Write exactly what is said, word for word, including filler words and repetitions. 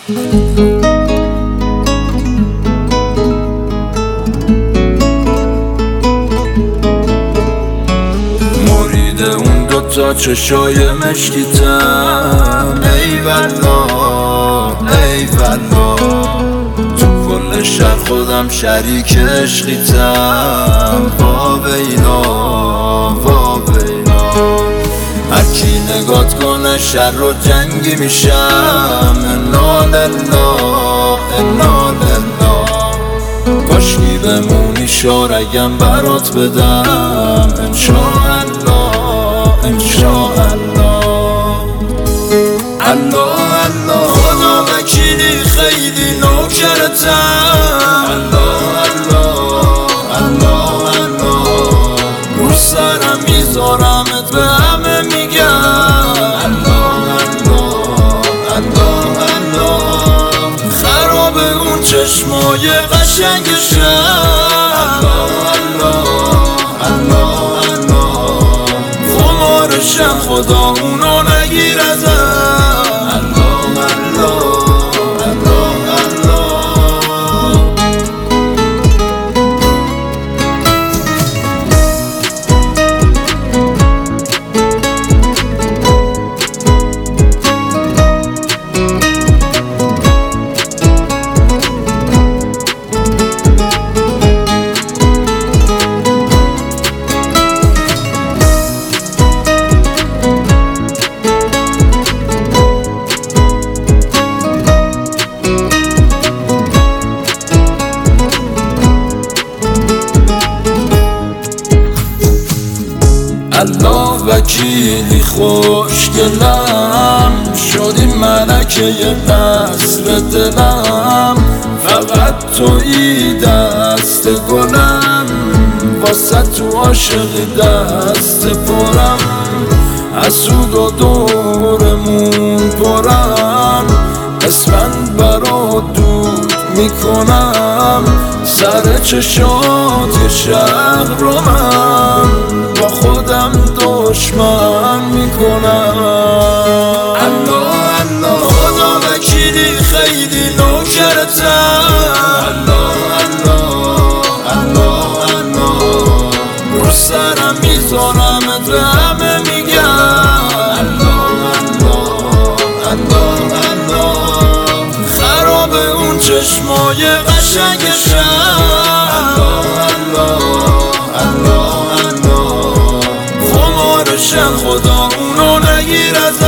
مرید اون دوتا چشای مشکیتم، ای والله ای والله، تو کل شهر خودم شریک عشقیتم. وا ویلا وا ویلا، هرکی نگات کنه شر و جنگی میشم. انا لله انا لله، کاشکی بمونی شارگم برات بدم. انشاءالله انشاءالله الله الله، خدا وکیلی خیلی نوکرتم. الله الله الله الله، رو سرم میذارمت به همه میگم. الله الله الله الله، خراب اون چشمای قشنگشم. الله الله الله، خمارشم خدا اونو نگیر ازم. الله الله الله الله، الله وکیلی خوشگلم، شدی ملکه قصر دلم. فقط تویی دست گلم، واسه تو عاشقی دست پرم. حسود و دورمون پرم، اسفند برا دود میکنم. سر چشات یه شهر رو من با خودم دشمن میکنم. الله الله، خدا وکیلی خیلی نوکرتم. الله الله الله الله، رو سرم میذارمت به همه میگم. الله الله الله الله، خراب اون چشمای قشنگشم. الله الله الله الله، خمارشم خدا اونو نگیر ازم.